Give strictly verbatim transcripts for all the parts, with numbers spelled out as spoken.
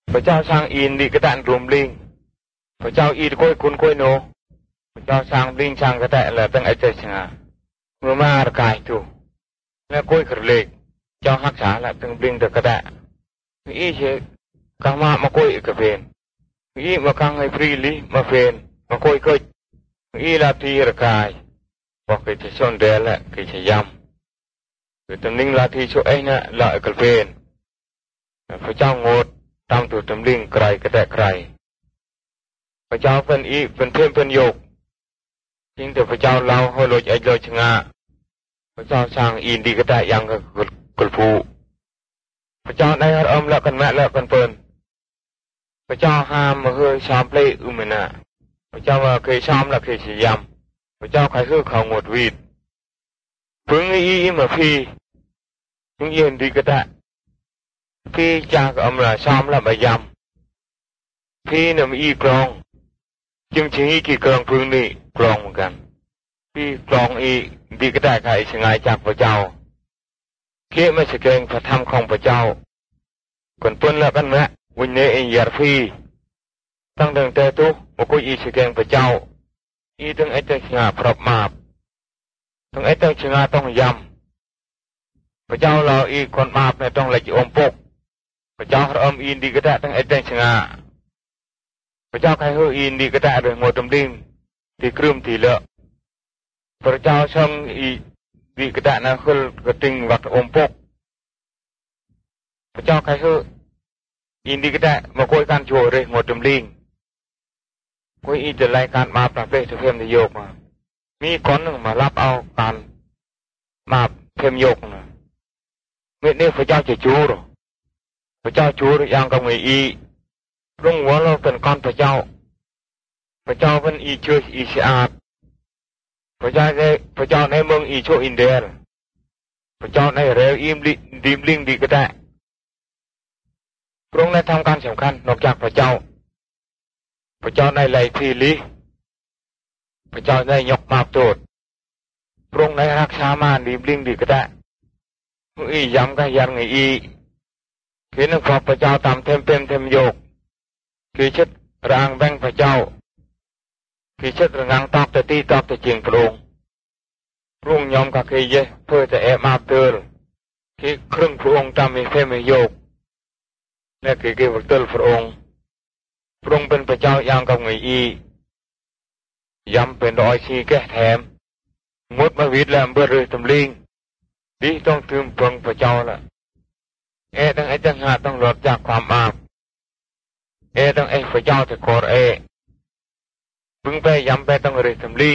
พระเจ้าสร้างอินดีกระแตรวมลิงพระเจ้าอีดก้อยคุณก้อยโนพระเจ้าสร้างลิงสร้างกระแตละตั้งไอเจชงาเมื่อมาระกายตูแล้วก้อยกระเล็กเจ้าหักษาละตั้งลิงเดกระแตอีเชกังมามาก้อยกระเวนอีมากังให้ฟรีลีมาเวนมาก้อยก้อยอีลาทีระกายบอกกิจชนเดละกิจยำคือตำลิงลาทีช่วยนะละกระเวนพระเจ้างดตามตัวตำลิงไกลกระแตไกลพระเจ้าเป็นอีเป็นเพื่อนเป็นโยกจริงแต่พระเจ้าเราให้ลอยไอลอยชงาพระเจ้าสร้างอินดีกระแตยังกับกุลภูพระเจ้าในอารมณ์ละกันแม่ละกันเปิลพระเจ้าห้ามมาเฮยชามเพลอุมนาพระเจ้าว่าเคยชามละเคยเสียมพระเจ้าใครคือเขาหมดวีดพึ่งอีมาพี่พึ่งอินดีกระแตพี่จากอมละชามละใบยำพี่เนี่ยมีอีกลองจึงชิงอีกี่กลองพึ่งนี่กลองเหมือนกันพี่กลองอีดีก็ได้ใครชงายจากพระเจ้าเกี่ยไม่ใช่เก่งพระธรรมของพระเจ้าคนต้นแล้วกันนะวิญญาณยาพี่ตั้งแต่เตตุบอกว่าอีใช่เก่งพระเจ้าอีตั้งไอ้ตั้งชงาพรับมาบตั้งไอ้ตั้งชงาต้องยำพระเจ้าเราอีคนมาบเนี่ยต้องละจิอมปกพระเจ้าเราอมอินดีก็ได้ตั้งไอ้ตั้งชงาพระเจ้าใครเฮอินดีก็ได้เรื่องหมดตำลิงที่กลุ่มที่เลอะพระเจ้าช่างอีดีก็ได้นะคือกระติงวัดอมปกพระเจ้าใครเฮอินดีก็ได้มาคุยการโชว์เรื่องหมดตำลิงคุยอีจะรายการมาประเภทเพิ่มในโยกมามีคนหนึ่งมารับเอาการมาเพิ่มโยกนะเมื่อนี้พระเจ้าจะจูหรอพระเจ้าจูหรือยังกับไงอีรุ่งหัวเราเป็นก้อนพระเจ้าพระเจ้าเป็นอีช่วยอีสะอาดพระเจ้าในพระเจ้าในเมืองอีโชอินเดียพระเจ้าในเรวอิมลิดิมลิงดีก็ได้พระองค์ได้ทำการสำคัญนอกจากพระเจ้าพระเจ้าในไหลทีลีพระเจ้าในยกมาโตดพระองค์ในรักษามาดิมลิงดีก็ได้มืออีย้ำกันยันไงอีเห็นพอพระเจ้าตามเต็มเต็มเต็มโยกคือชัดรางแบงพระเจ้าคือชัดรางตอกแต่ตีตอกแต่เจียงพระองค์พระองค์ยอมกับเคยเยเพื่อจะแอบมาเตือนคือครึ่งพระองค์ตามมีเฟมโยกและคือเกี่ยวกับเตือนพระองค์พระองค์เป็นพระเจ้าอย่างกับไงอีย้ำเป็นรอยชีแก่แถมมดมาวิดแล้วเบื่อเลยตำลิงดีต้องถึงพระพระเจ้าละเอ๊ะตั้งไอ้จังหาต้องหลบจากความอาบเอต้องไอ้พระเจ้าจะโกรธเอพึงไปย้ำไปต้องเรื่องทำลิง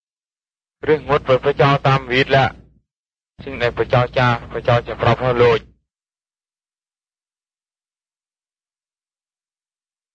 เรื่องงดเปิดพระเจ้าตามวิดละซึ่งในพระเจ้าจ้าพระเจ้าจะปรับพระโลด